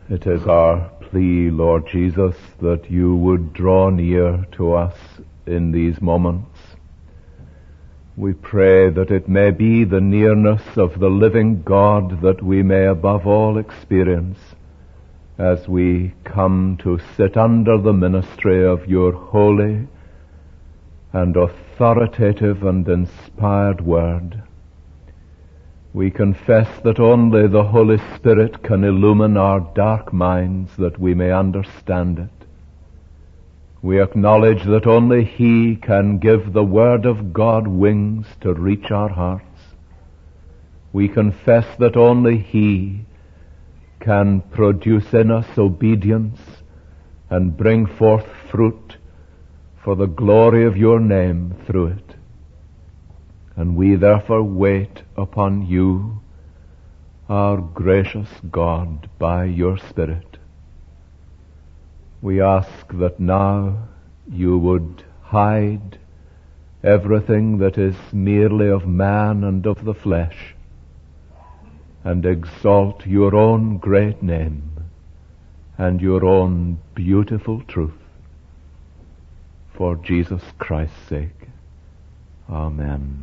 It is our plea, Lord Jesus, that you would draw near to us in these moments. We pray that it may be the nearness of the living God that we may above all experience as we come to sit under the ministry of your holy and authoritative and inspired word. We confess that only the Holy Spirit can illumine our dark minds that we may understand it. We acknowledge that only He can give the Word of God wings to reach our hearts. We confess that only He can produce in us obedience and bring forth fruit for the glory of your name through it. And we therefore wait upon you, our gracious God, by your Spirit. We ask that now you would hide everything that is merely of man and of the flesh, and exalt your own great name and your own beautiful truth. For Jesus Christ's sake. Amen.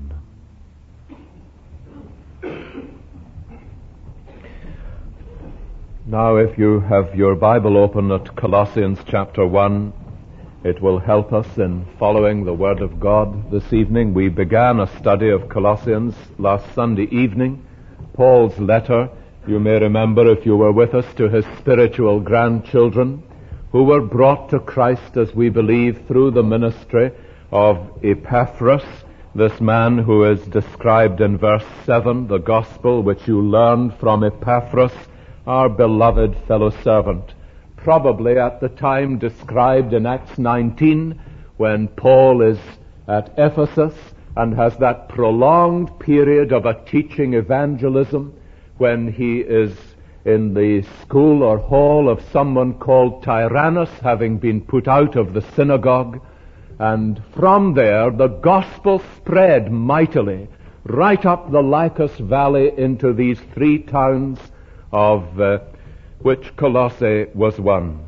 Now, if you have your Bible open at Colossians chapter 1, it will help us in following the Word of God this evening. We began a study of Colossians last Sunday evening. Paul's letter, you may remember if you were with us, to his spiritual grandchildren, who were brought to Christ, as we believe, through the ministry of Epaphras, this man who is described in verse 7, the gospel which you learned from Epaphras, our beloved fellow servant. Probably at the time described in Acts 19, when Paul is at Ephesus and has that prolonged period of a teaching evangelism, when he is in the school or hall of someone called Tyrannus, having been put out of the synagogue. And from there, the gospel spread mightily right up the Lycus Valley into these three towns of which Colossae was one.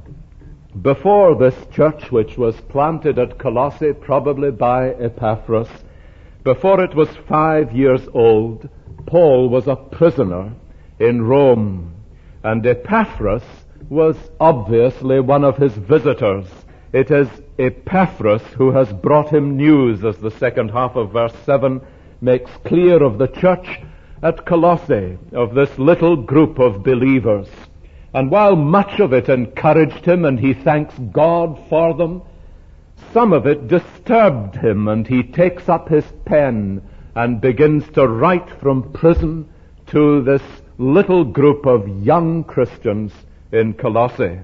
Before this church, which was planted at Colossae, probably by Epaphras, before it was 5 years old, Paul was a prisoner in Rome, and Epaphras was obviously one of his visitors. It is Epaphras who has brought him news, as the second half of verse 7 makes clear, of the church at Colossae, of this little group of believers. And while much of it encouraged him and he thanks God for them, some of it disturbed him, and he takes up his pen and begins to write from prison to this little group of young Christians in Colossae.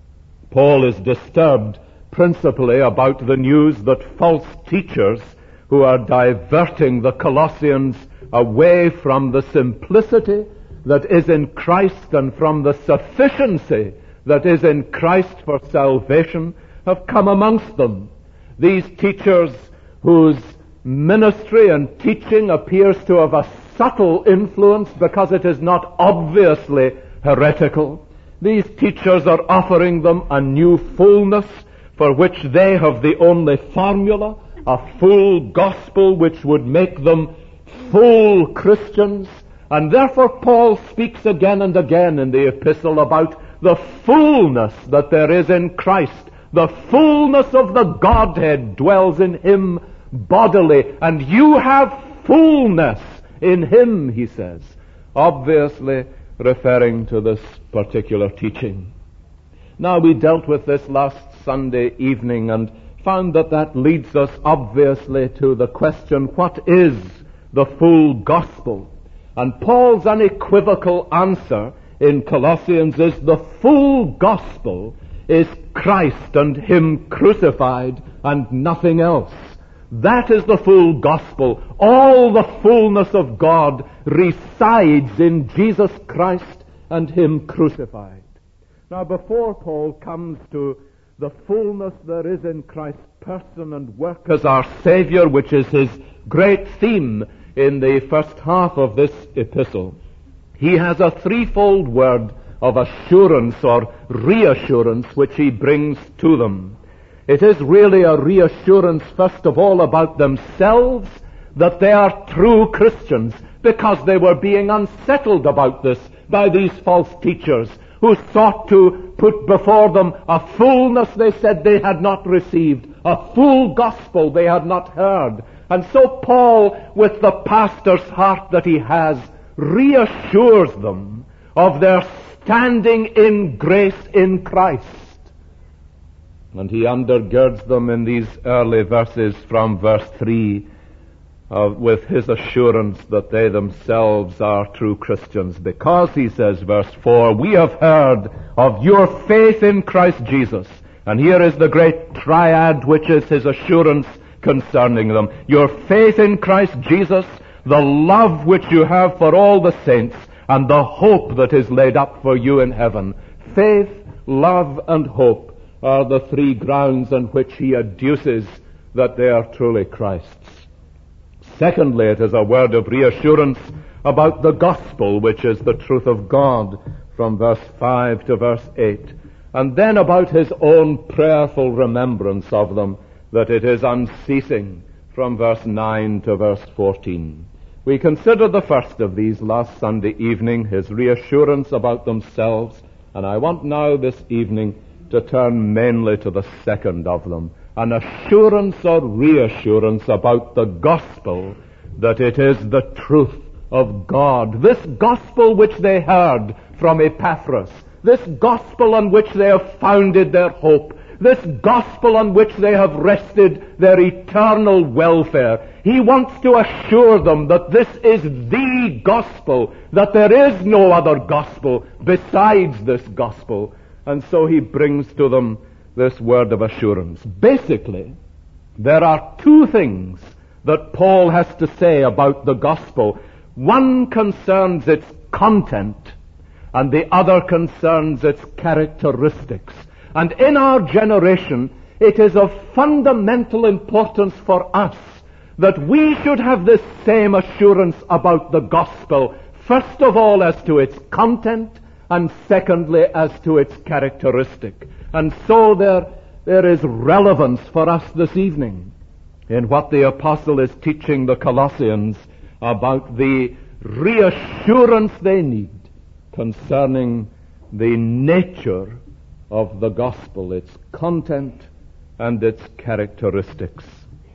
Paul is disturbed principally about the news that false teachers who are diverting the Colossians away from the simplicity that is in Christ and from the sufficiency that is in Christ for salvation have come amongst them. These teachers whose ministry and teaching appears to have a subtle influence because it is not obviously heretical. These teachers are offering them a new fullness for which they have the only formula, a full gospel which would make them full Christians. And therefore Paul speaks again and again in the epistle about the fullness that there is in Christ. The fullness of the Godhead dwells in Him bodily, and you have fullness in Him, he says, obviously referring to this particular teaching. Now, we dealt with this last Sunday evening and found that that leads us obviously to the question, what is the full gospel? And Paul's unequivocal answer in Colossians is the full gospel is Christ and Him crucified and nothing else. That is the full gospel. All the fullness of God resides in Jesus Christ and Him crucified. Now, before Paul comes to the fullness there is in Christ's person and work as our Savior, which is his great theme in the first half of this epistle, he has a threefold word of assurance or reassurance which he brings to them. It is really a reassurance, first of all, about themselves, that they are true Christians, because they were being unsettled about this by these false teachers who sought to put before them a fullness they said they had not received, a full gospel they had not heard. And so Paul, with the pastor's heart that he has, reassures them of their standing in grace in Christ. And he undergirds them in these early verses from verse 3 with his assurance that they themselves are true Christians. Because, he says, verse 4, we have heard of your faith in Christ Jesus. And here is the great triad which is his assurance concerning them. Your faith in Christ Jesus, the love which you have for all the saints, and the hope that is laid up for you in heaven. Faith, love, and hope are the three grounds on which he adduces that they are truly Christ's. Secondly, it is a word of reassurance about the gospel, which is the truth of God, from verse 5 to verse 8. And then about his own prayerful remembrance of them, that it is unceasing, from verse 9 to verse 14. We considered the first of these last Sunday evening, his reassurance about themselves, and I want now this evening to turn mainly to the second of them, an assurance or reassurance about the gospel, that it is the truth of God. This gospel which they heard from Epaphras, this gospel on which they have founded their hope, this gospel on which they have rested their eternal welfare. He wants to assure them that this is the gospel, that there is no other gospel besides this gospel. And so he brings to them this word of assurance. Basically, there are two things that Paul has to say about the gospel. One concerns its content, and the other concerns its characteristics. And in our generation, it is of fundamental importance for us that we should have this same assurance about the gospel, first of all as to its content, and secondly as to its characteristic. And so there is relevance for us this evening in what the apostle is teaching the Colossians about the reassurance they need concerning the nature of the gospel, its content and its characteristics.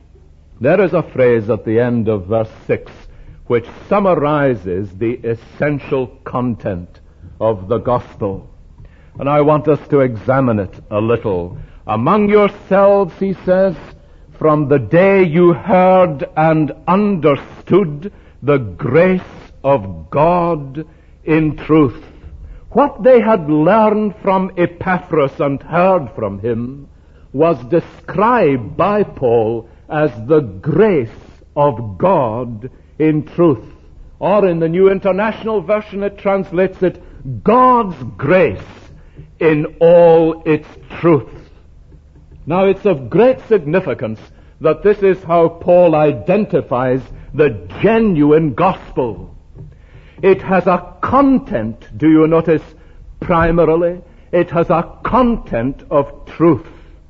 There is a phrase at the end of verse 6 which summarizes the essential content of the gospel. And I want us to examine it a little. Among yourselves, he says, from the day you heard and understood the grace of God in truth. What they had learned from Epaphras and heard from him was described by Paul as the grace of God in truth. Or in the New International Version it translates it, God's grace in all its truth. Now it's of great significance that this is how Paul identifies the genuine gospel. It has a content, do you notice, primarily? It has a content of truth.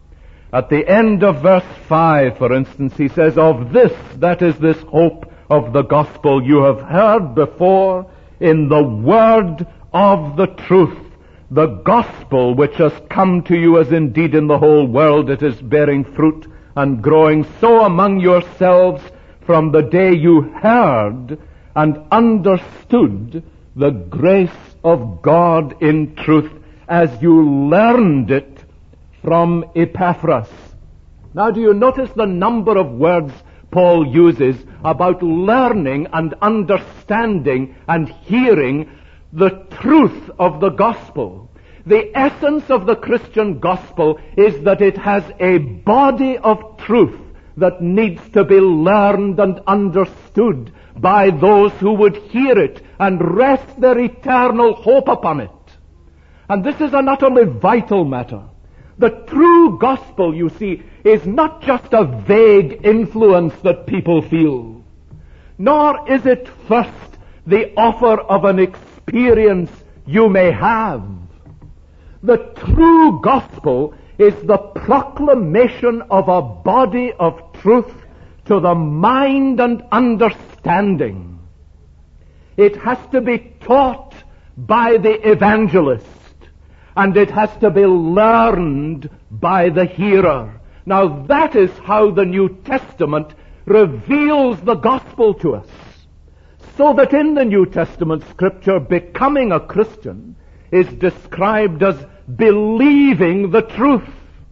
At the end of verse 5, for instance, he says, of this, that is this hope of the gospel you have heard before in the word of the truth. The gospel which has come to you, as indeed in the whole world it is bearing fruit and growing so among yourselves from the day you heard and understood the grace of God in truth as you learned it from Epaphras. Now, do you notice the number of words Paul uses about learning and understanding and hearing the truth of the gospel? The essence of the Christian gospel is that it has a body of truth that needs to be learned and understood by those who would hear it and rest their eternal hope upon it. And this is an utterly vital matter. The true gospel, you see, is not just a vague influence that people feel, nor is it first the offer of an experience you may have. The true gospel is the proclamation of a body of truth to the mind and understanding. It has to be taught by the evangelist, and it has to be learned by the hearer. Now that is how the New Testament reveals the gospel to us. So that in the New Testament scripture, becoming a Christian is described as believing the truth,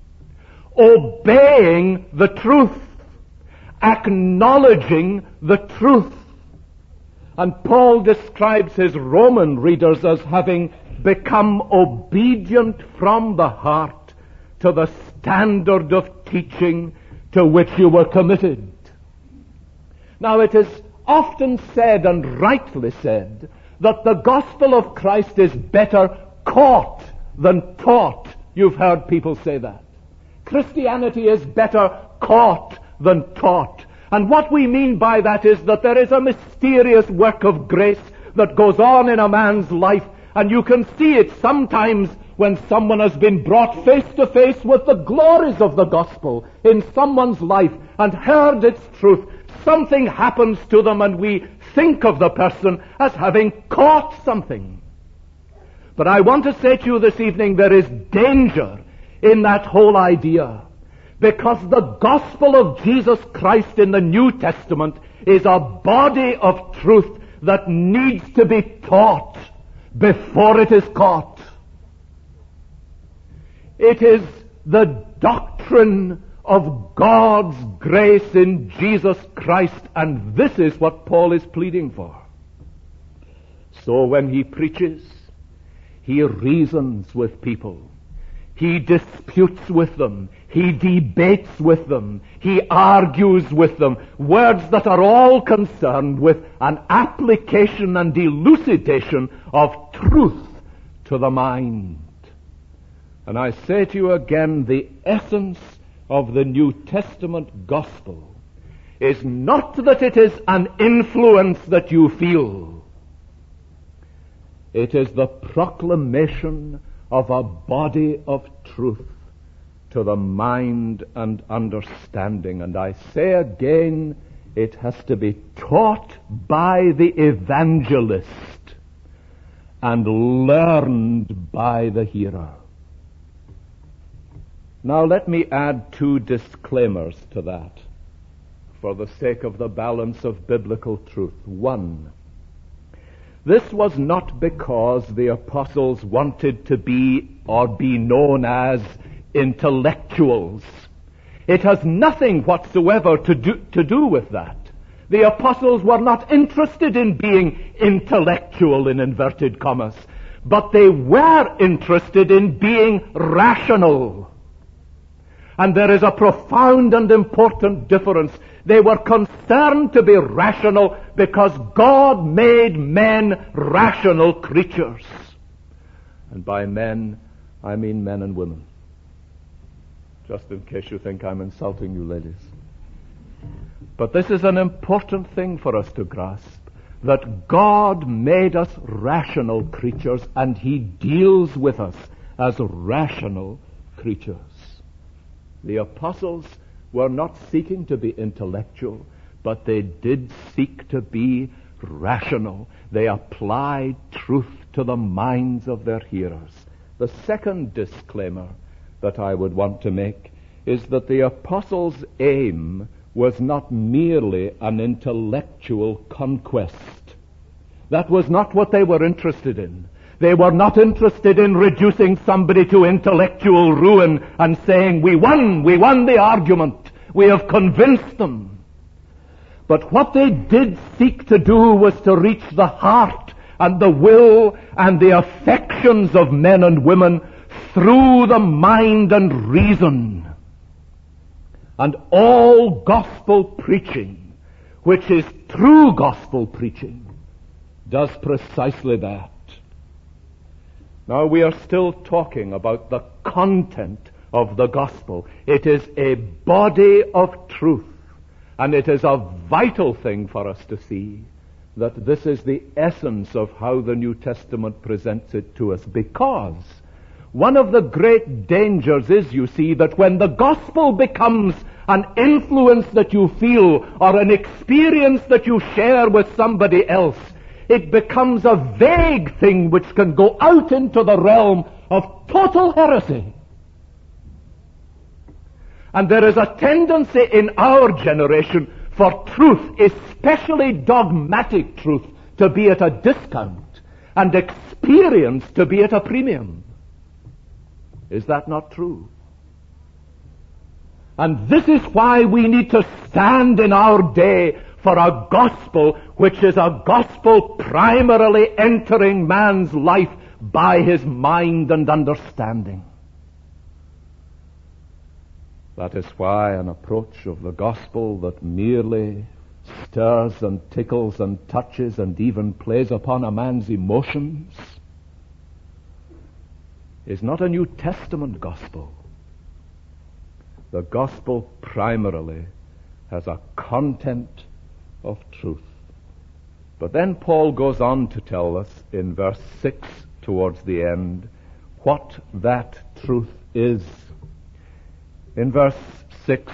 obeying the truth, acknowledging the truth. And Paul describes his Roman readers as having become obedient from the heart to the standard of teaching to which you were committed. Now it is often said, and rightly said, that the gospel of Christ is better caught than taught. You've heard people say that. Christianity is better caught than taught. And what we mean by that is that there is a mysterious work of grace that goes on in a man's life, and you can see it sometimes when someone has been brought face to face with the glories of the gospel in someone's life and heard its truth. Something happens to them and we think of the person as having caught something. But I want to say to you this evening, there is danger in that whole idea, because the gospel of Jesus Christ in the New Testament is a body of truth that needs to be taught before it is caught. It is the doctrine of God's grace in Jesus Christ, and this is what Paul is pleading for. So when he preaches, he reasons with people. He disputes with them. He debates with them. He argues with them. Words that are all concerned with an application and elucidation of truth to the mind. And I say to you again, the essence of the New Testament gospel is not that it is an influence that you feel. It is the proclamation of a body of truth to the mind and understanding. And I say again, it has to be taught by the evangelist and learned by the hearer. Now let me add two disclaimers to that for the sake of the balance of biblical truth. One, this was not because the apostles wanted to be or be known as intellectuals. It has nothing whatsoever to do with that. The apostles were not interested in being intellectual in inverted commas, but they were interested in being rational. And there is a profound and important difference. They were concerned to be rational because God made men rational creatures. And by men, I mean men and women. Just in case you think I'm insulting you ladies. But this is an important thing for us to grasp, that God made us rational creatures and He deals with us as rational creatures. The apostles were not seeking to be intellectual, but they did seek to be rational. They applied truth to the minds of their hearers. The second disclaimer that I would want to make is that the apostles' aim was not merely an intellectual conquest. That was not what they were interested in. They were not interested in reducing somebody to intellectual ruin and saying, we won the argument, we have convinced them. But what they did seek to do was to reach the heart and the will and the affections of men and women through the mind and reason. And all gospel preaching, which is true gospel preaching, does precisely that. Now we are still talking about the content of the gospel. It is a body of truth, and it is a vital thing for us to see that this is the essence of how the New Testament presents it to us, because one of the great dangers is, you see, that when the gospel becomes an influence that you feel or an experience that you share with somebody else, it becomes a vague thing which can go out into the realm of total heresy. And there is a tendency in our generation for truth, especially dogmatic truth, to be at a discount and experience to be at a premium. Is that not true? And this is why we need to stand in our day for a gospel which is a gospel primarily entering man's life by his mind and understanding. That is why an approach of the gospel that merely stirs and tickles and touches and even plays upon a man's emotions is not a New Testament gospel. The gospel primarily has a content of truth. But then Paul goes on to tell us in verse 6 towards the end what that truth is. In verse 6,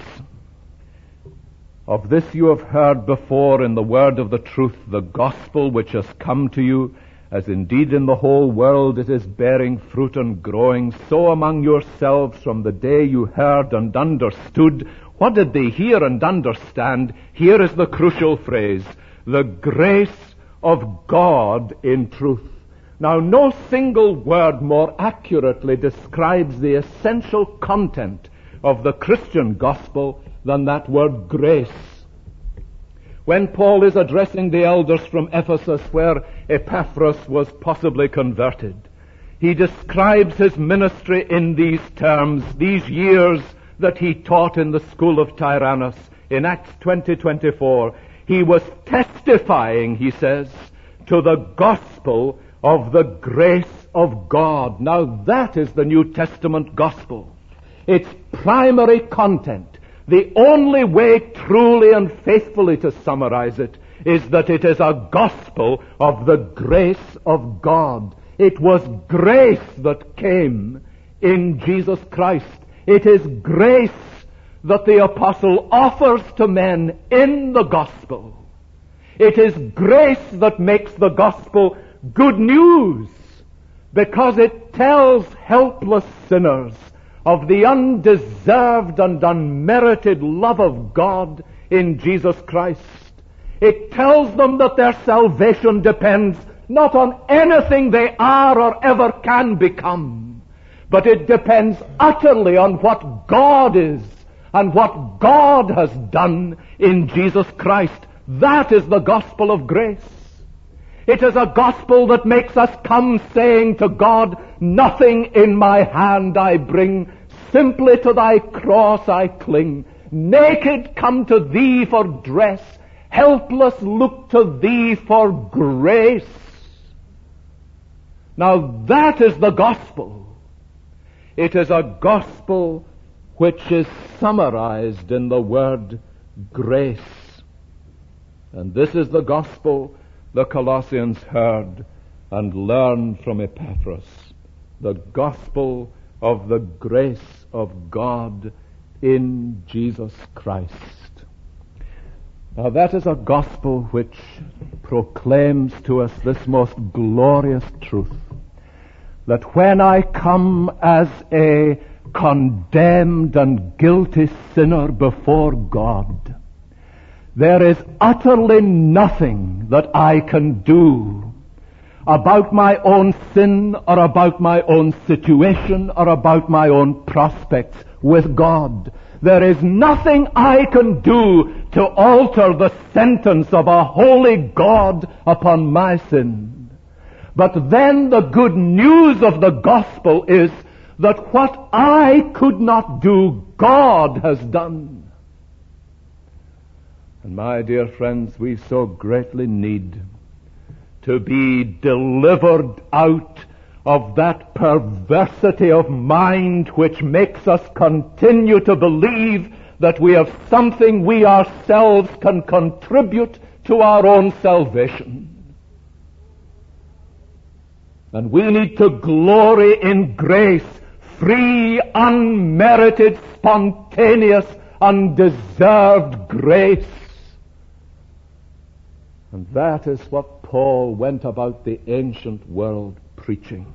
"Of this you have heard before in the word of the truth, the gospel which has come to you, as indeed in the whole world it is bearing fruit and growing, so among yourselves from the day you heard and understood." What did they hear and understand? Here is the crucial phrase: the grace of God in truth. Now, no single word more accurately describes the essential content of the Christian gospel than that word grace. When Paul is addressing the elders from Ephesus, where Epaphras was possibly converted, he describes his ministry in these terms, these years that he taught in the school of Tyrannus. In Acts 20:24, he was testifying, he says, to the gospel of the grace of God. Now that is the New Testament gospel. Its primary content, the only way truly and faithfully to summarize it, is that it is a gospel of the grace of God. It was grace that came in Jesus Christ. It is grace that the apostle offers to men in the gospel. It is grace that makes the gospel good news, because it tells helpless sinners of the undeserved and unmerited love of God in Jesus Christ. It tells them that their salvation depends not on anything they are or ever can become, but it depends utterly on what God is and what God has done in Jesus Christ. That is the gospel of grace. It is a gospel that makes us come saying to God, "Nothing in my hand I bring, simply to thy cross I cling. Naked come to thee for dress, helpless look to thee for grace." Now that is the gospel. It is a gospel which is summarized in the word grace. And this is the gospel the Colossians heard and learned from Epaphras, the gospel of the grace of God in Jesus Christ. Now that is a gospel which proclaims to us this most glorious truth, that when I come as a condemned and guilty sinner before God, there is utterly nothing that I can do about my own sin or about my own situation or about my own prospects with God. There is nothing I can do to alter the sentence of a holy God upon my sin. But then the good news of the gospel is that what I could not do, God has done. And my dear friends, we so greatly need to be delivered out of that perversity of mind which makes us continue to believe that we have something we ourselves can contribute to our own salvation. And we need to glory in grace, free, unmerited, spontaneous, undeserved grace. And that is what Paul went about the ancient world preaching.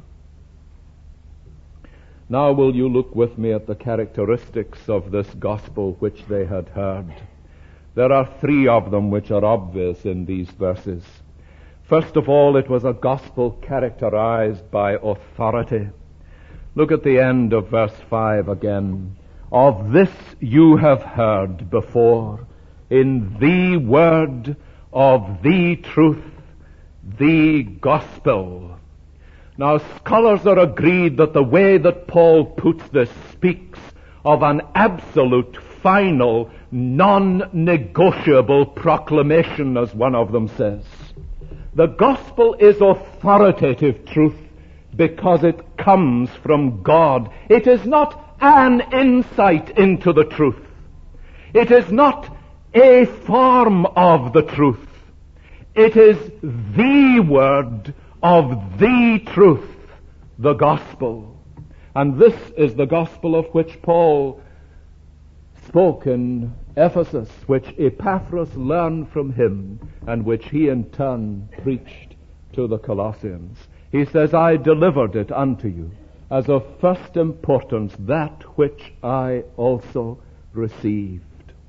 Now will you look with me at the characteristics of this gospel which they had heard. There are three of them which are obvious in these verses. First of all, it was a gospel characterized by authority. Look at the end of verse 5 again. Of this you have heard before, in the word of the truth, the gospel. Now, scholars are agreed that the way that Paul puts this speaks of an absolute, final, non-negotiable proclamation, as one of them says. The gospel is authoritative truth because it comes from God. It is not an insight into the truth. It is not a form of the truth. It is the word of the truth, the gospel. And this is the gospel of which Paul spoke in Ephesus, which Epaphras learned from him, and which he in turn preached to the Colossians. He says, I delivered it unto you as of first importance, that which I also received.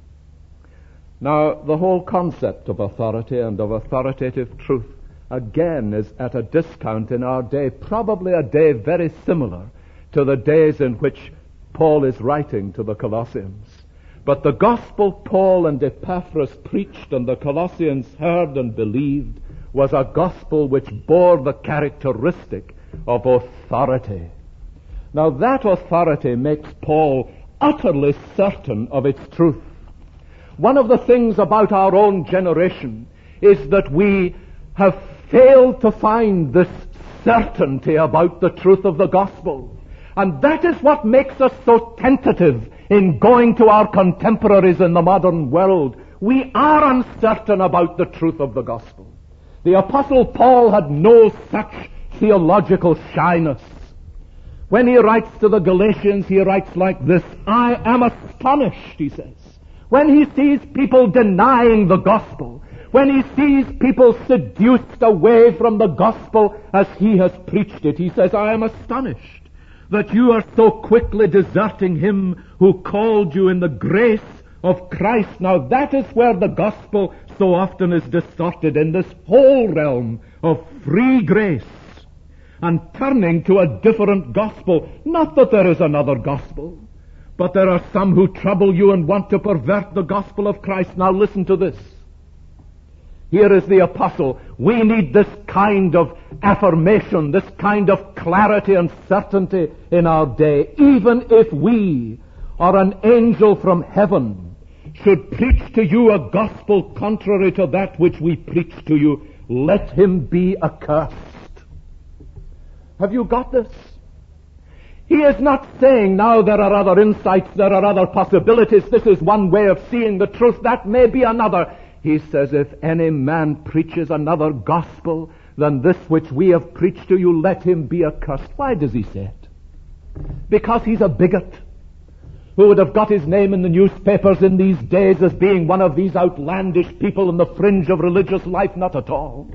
Now, the whole concept of authority and of authoritative truth, again, is at a discount in our day, probably a day very similar to the days in which Paul is writing to the Colossians. But the gospel Paul and Epaphras preached and the Colossians heard and believed was a gospel which bore the characteristic of authority. Now that authority makes Paul utterly certain of its truth. One of the things about our own generation is that we have failed to find this certainty about the truth of the gospel. And that is what makes us so tentative in going to our contemporaries in the modern world. We are uncertain about the truth of the gospel. The Apostle Paul had no such theological shyness. When he writes to the Galatians, he writes like this, I am astonished, he says, when he sees people denying the gospel, when he sees people seduced away from the gospel as he has preached it. He says, I am astonished that you are so quickly deserting him who called you in the grace of Christ. Now that is where the gospel so often is distorted, in this whole realm of free grace and turning to a different gospel. Not that there is another gospel, but there are some who trouble you and want to pervert the gospel of Christ. Now listen to this. Here is the apostle. We need this kind of affirmation, this kind of clarity and certainty in our day. Even if we or an angel from heaven should preach to you a gospel contrary to that which we preach to you, let him be accursed. Have you got this? He is not saying now there are other insights, there are other possibilities, this is one way of seeing the truth, that may be another. He says, if any man preaches another gospel than this which we have preached to you, let him be accursed. Why does he say it? Because he's a bigot who would have got his name in the newspapers in these days as being one of these outlandish people on the fringe of religious life? Not at all.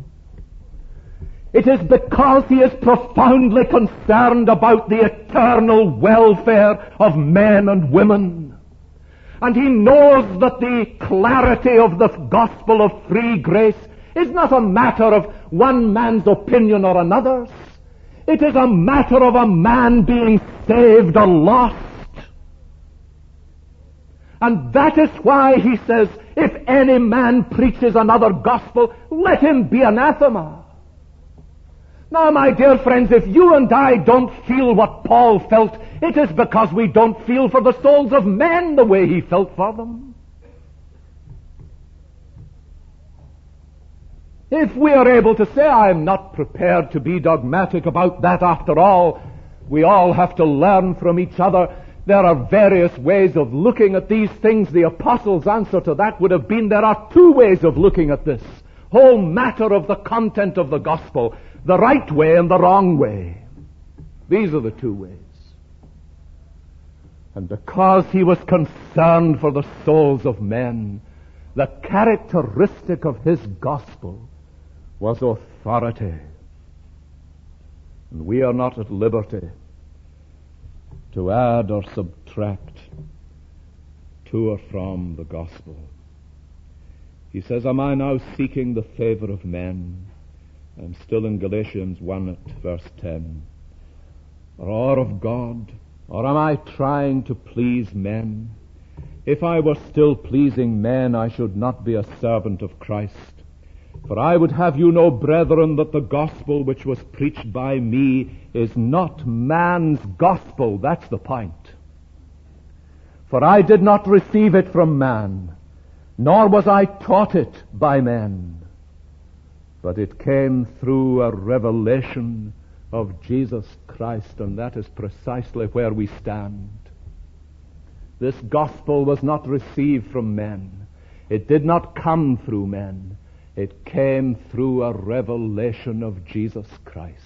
It is because he is profoundly concerned about the eternal welfare of men and women. And he knows that the clarity of the gospel of free grace is not a matter of one man's opinion or another's. It is a matter of a man being saved or lost. And that is why he says, if any man preaches another gospel, let him be anathema. Now, my dear friends, if you and I don't feel what Paul felt, it is because we don't feel for the souls of men the way he felt for them. If we are able to say, I'm not prepared to be dogmatic about that after all, we all have to learn from each other There are various ways of looking at these things. The apostles' answer to that would have been, there are two ways of looking at this whole matter of the content of the gospel, the right way and the wrong way. These are the two ways. And because he was concerned for the souls of men, the characteristic of his gospel was authority. And we are not at liberty to add or subtract to or from the gospel. He says, am I now seeking the favor of men? I'm still in Galatians 1 at verse 10. Or of God? Or am I trying to please men? If I were still pleasing men, I should not be a servant of Christ. For I would have you know, brethren, that the gospel which was preached by me is not man's gospel. That's the point. For I did not receive it from man, nor was I taught it by men, but it came through a revelation of Jesus Christ, and that is precisely where we stand. This gospel was not received from men. It did not come through men. It came through a revelation of Jesus Christ.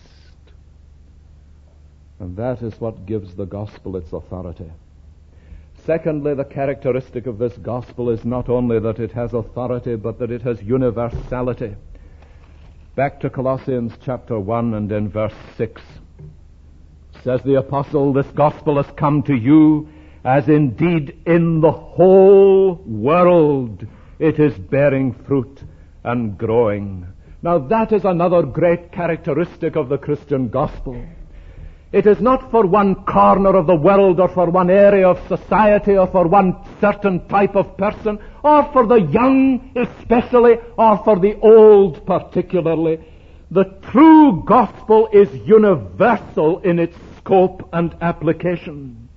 And that is what gives the gospel its authority. Secondly, the characteristic of this gospel is not only that it has authority, but that it has universality. Back to Colossians chapter 1 and in verse 6. Says the apostle, this gospel has come to you, as indeed in the whole world it is bearing fruit and growing. Now that is another great characteristic of the Christian gospel. It is not for one corner of the world or for one area of society or for one certain type of person or for the young especially or for the old particularly. The true gospel is universal in its scope and application.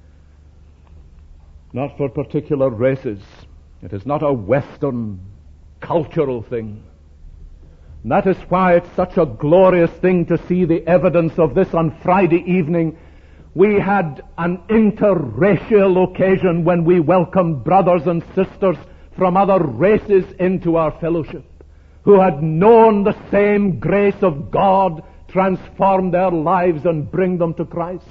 Not for particular races. It is not a Western cultural thing. And that is why it's such a glorious thing to see the evidence of this on Friday evening. We had an interracial occasion when we welcomed brothers and sisters from other races into our fellowship, who had known the same grace of God transform their lives and bring them to Christ.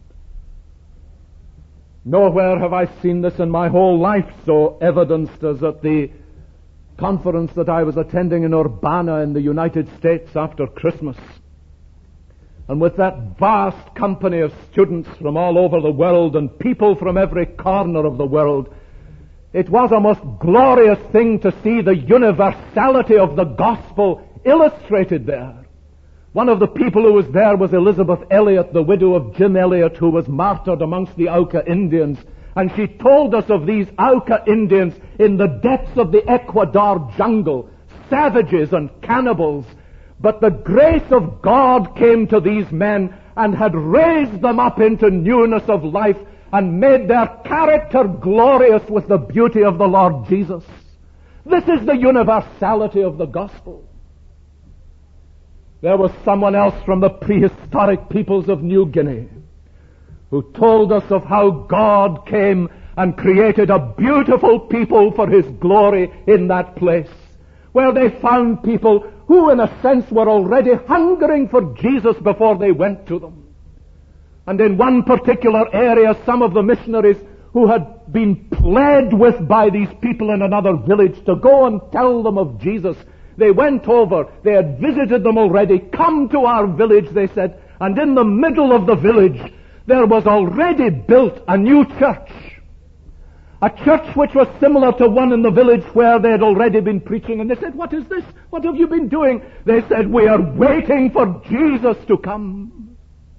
Nowhere have I seen this in my whole life so evidenced as at the conference that I was attending in Urbana in the United States after Christmas. And with that vast company of students from all over the world and people from every corner of the world, it was a most glorious thing to see the universality of the gospel illustrated there. One of the people who was there was Elizabeth Elliot, the widow of Jim Elliot, who was martyred amongst the Auca Indians. And she told us of these Auca Indians in the depths of the Ecuador jungle, savages and cannibals. But the grace of God came to these men and had raised them up into newness of life and made their character glorious with the beauty of the Lord Jesus. This is the universality of the gospel. There was someone else from the prehistoric peoples of New Guinea who told us of how God came and created a beautiful people for His glory in that place, where they found people who in a sense were already hungering for Jesus before they went to them. And in one particular area, some of the missionaries who had been pled with by these people in another village to go and tell them of Jesus, they went over, they had visited them already, come to our village, they said, and in the middle of the village, there was already built a new church. A church which was similar to one in the village where they had already been preaching. And they said, what is this? What have you been doing? They said, we are waiting for Jesus to come.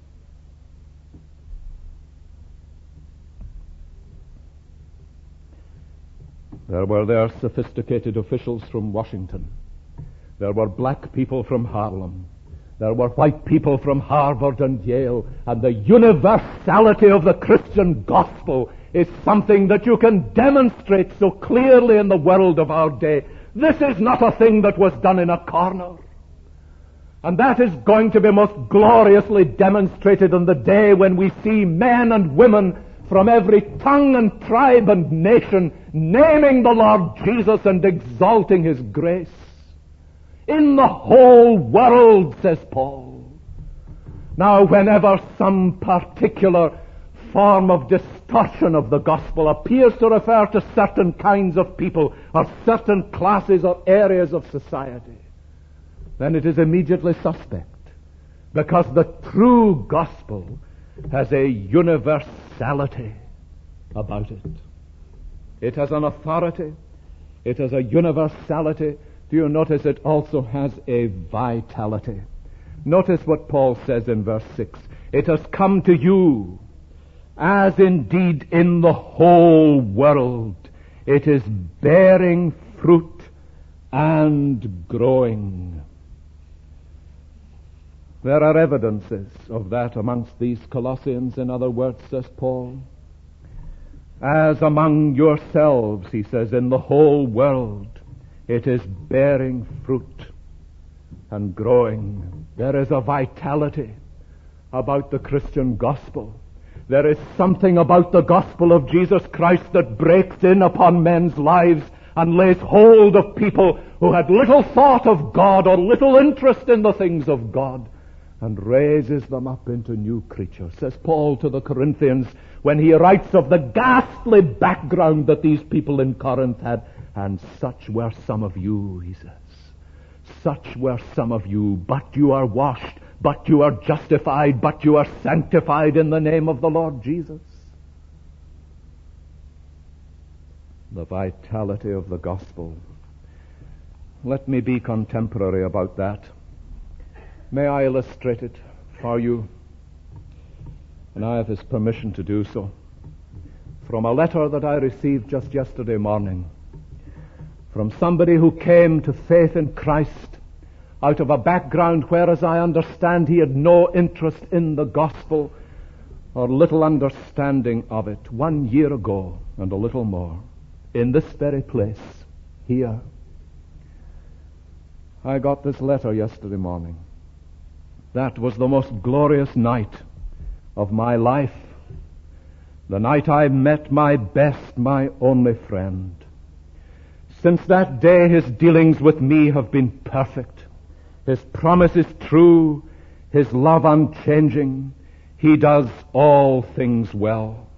There were their sophisticated officials from Washington. There were black people from Harlem. There were white people from Harvard and Yale. And the universality of the Christian gospel is something that you can demonstrate so clearly in the world of our day. This is not a thing that was done in a corner. And that is going to be most gloriously demonstrated in the day when we see men and women from every tongue and tribe and nation, naming the Lord Jesus and exalting his grace. In the whole world, says Paul. Now, whenever some particular form of distortion of the gospel appears to refer to certain kinds of people or certain classes or areas of society, then it is immediately suspect, because the true gospel has a universality about it. It has an authority. It has a universality. Do you notice it also has a vitality? Notice what Paul says in verse 6. It has come to you, as indeed in the whole world it is bearing fruit and growing. There are evidences of that amongst these Colossians. In other words, says Paul, as among yourselves, he says, in the whole world it is bearing fruit and growing. There is a vitality about the Christian gospel. There is something about the gospel of Jesus Christ that breaks in upon men's lives and lays hold of people who had little thought of God or little interest in the things of God, and raises them up into new creatures, says Paul to the Corinthians when he writes of the ghastly background that these people in Corinth had. And such were some of you, he says. Such were some of you, but you are washed, but you are justified, but you are sanctified in the name of the Lord Jesus. The vitality of the gospel. Let me be contemporary about that. May I illustrate it for you? And I have his permission to do so. From a letter that I received just yesterday morning, from somebody who came to faith in Christ out of a background where, as I understand, he had no interest in the gospel or little understanding of it, 1 year ago and a little more, in this very place, here. I got this letter yesterday morning. That was the most glorious night of my life. The night I met my best, my only friend. Since that day, his dealings with me have been perfect. His promise is true. His love unchanging. He does all things well.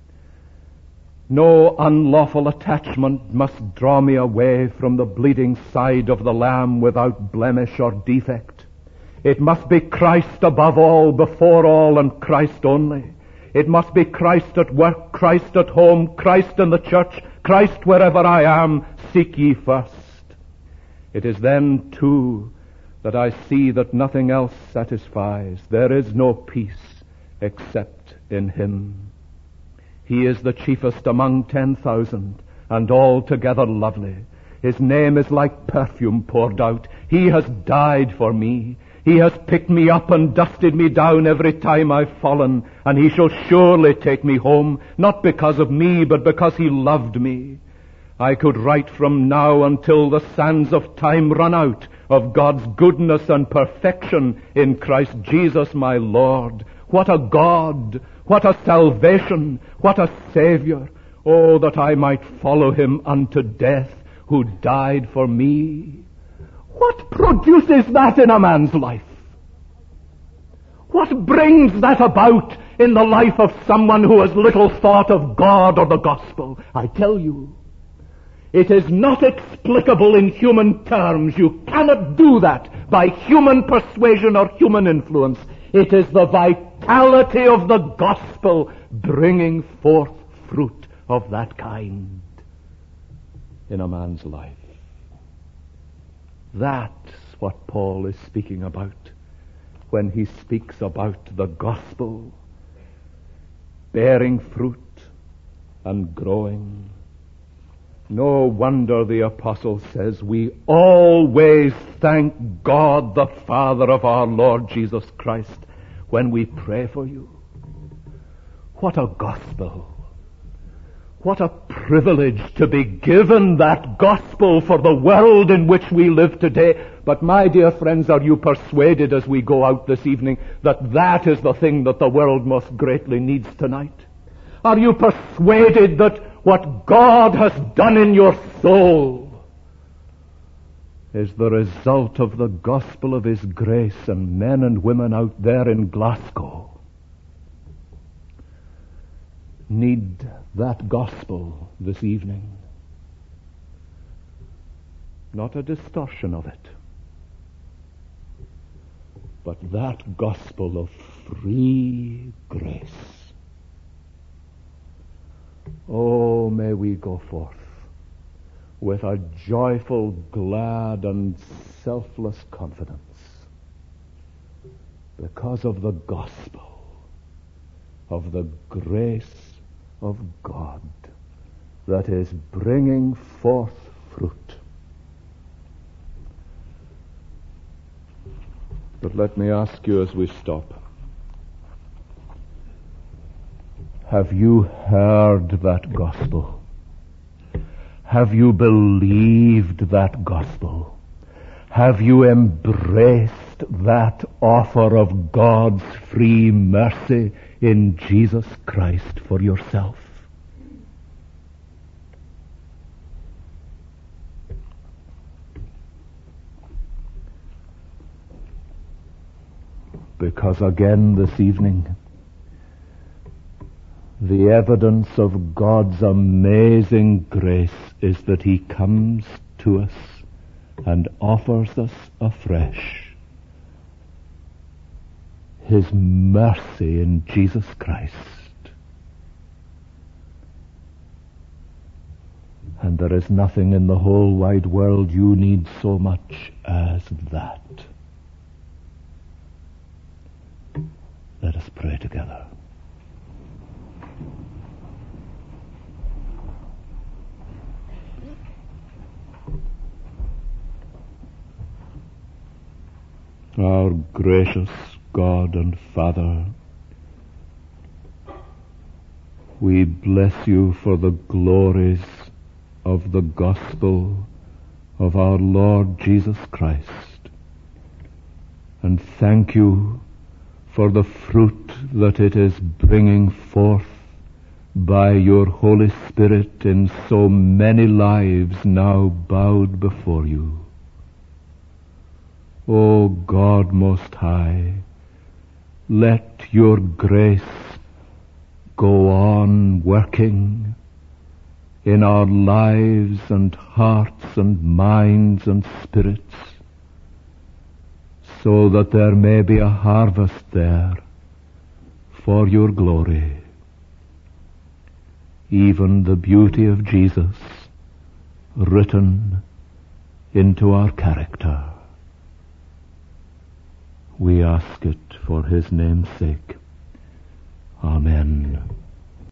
No unlawful attachment must draw me away from the bleeding side of the Lamb without blemish or defect. It must be Christ above all, before all, and Christ only. It must be Christ at work, Christ at home, Christ in the church, Christ wherever I am. Seek ye first. It is then, too, that I see that nothing else satisfies. There is no peace except in him. He is the chiefest among 10,000, and altogether lovely. His name is like perfume poured out. He has died for me. He has picked me up and dusted me down every time I've fallen, and he shall surely take me home, not because of me, but because he loved me. I could write from now until the sands of time run out of God's goodness and perfection in Christ Jesus my Lord. What a God! What a salvation! What a Savior! Oh, that I might follow him unto death, who died for me. What produces that in a man's life? What brings that about in the life of someone who has little thought of God or the gospel? I tell you, it is not explicable in human terms. You cannot do that by human persuasion or human influence. It is the vitality of the gospel bringing forth fruit of that kind in a man's life. That's what Paul is speaking about when he speaks about the gospel bearing fruit and growing. No wonder the apostle says, we always thank God the Father of our Lord Jesus Christ when we pray for you. What a gospel! What a privilege to be given that gospel for the world in which we live today. But my dear friends, are you persuaded as we go out this evening that that is the thing that the world most greatly needs tonight? Are you persuaded that what God has done in your soul is the result of the gospel of His grace, and men and women out there in Glasgow need that gospel this evening? Not a distortion of it, but that gospel of free grace. Oh, may we go forth with a joyful, glad, and selfless confidence because of the gospel of the grace of God that is bringing forth fruit. But let me ask you as we stop, have you heard that gospel? Have you believed that gospel? Have you embraced that offer of God's free mercy in Jesus Christ for yourself? Because again this evening, the evidence of God's amazing grace is that He comes to us and offers us afresh His mercy in Jesus Christ. And there is nothing in the whole wide world you need so much as that. Let us pray together. Our gracious God and Father, we bless You for the glories of the gospel of our Lord Jesus Christ, and thank You for the fruit that it is bringing forth by Your Holy Spirit in so many lives now bowed before You. O God Most High, let Your grace go on working in our lives and hearts and minds and spirits, so that there may be a harvest there for Your glory, even the beauty of Jesus written into our character. We ask it for His name's sake. Amen.